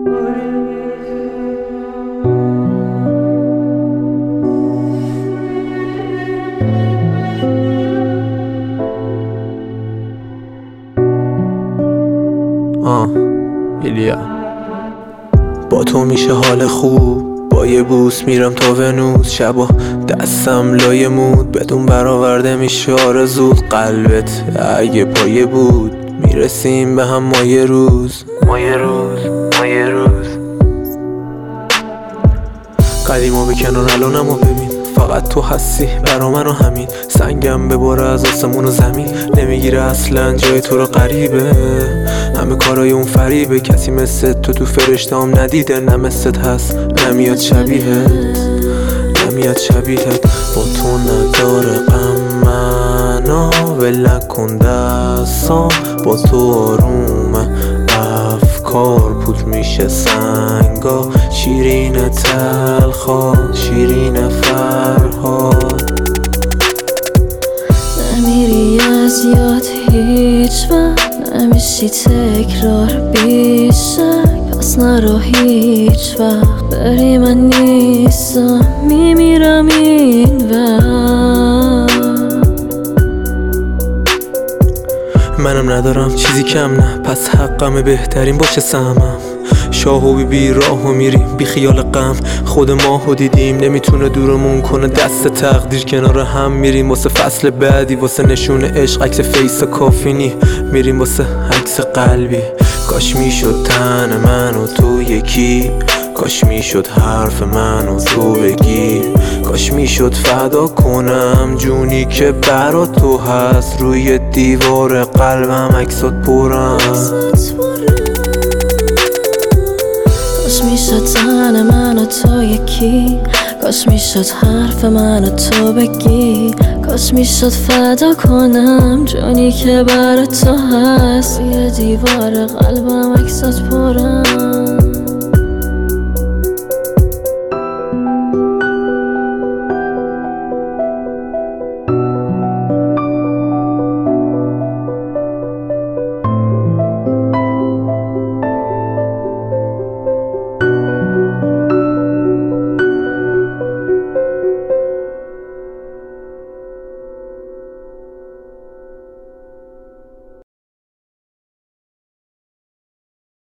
ایلیا با تو میشه حال خوب، با یه بوس میرم تا ونوس، شبا دستم لای مود، بدون برآورده میشه آرزوت. قلبت اگه پایه بود میرسیم به هم ما یه روز. قدیما به کنار الانمو ببین، فقط تو هستی برا من و همین. سنگم بباره از آسمون و زمین، نمیگیره اصلا جای تو رو غریبه. همه کارای اون فریبه، کسی مثل تو فرشته‌ام ندیده. نه مثلت هست نمیاد شبیهت. با تو نداره غم منو ول نکن دستام، با تو آرومه افکار پود میشه سنگا. شیرین تلخات شیرین فرهاد، نمیری از یاد هیچ وقت، نمیشی تکرار بیشتر. پس نرو هیچ وقت بری، من نیستم میمیرم این وقت. منم ندارم چیزی کم، نه پس حقمه بهترین باشه سهمم. شاه و بی راه و میریم بی خیال غم، خود ماهو دیدیم نمیتونه دورمون کنه. دست تقدیر کنار هم میریم واسه فصل بعدی، واسه نشون عشق عکس فیس کافینی، میریم واسه عکس قلبی. کاش میشد تن من و تو یکی، کاش میشد حرف من و تو بگی، کاش میشد فدا کنم جونی که برا تو هست. روی دیوار قلبم عکسات پرم، کاش میشد تن من و تو یکی، کاش میشد حرف من و تو بگی، کاش میشد فدا کنم جونی که برا تو هست. روی دیوار قلبم عکسات پرم.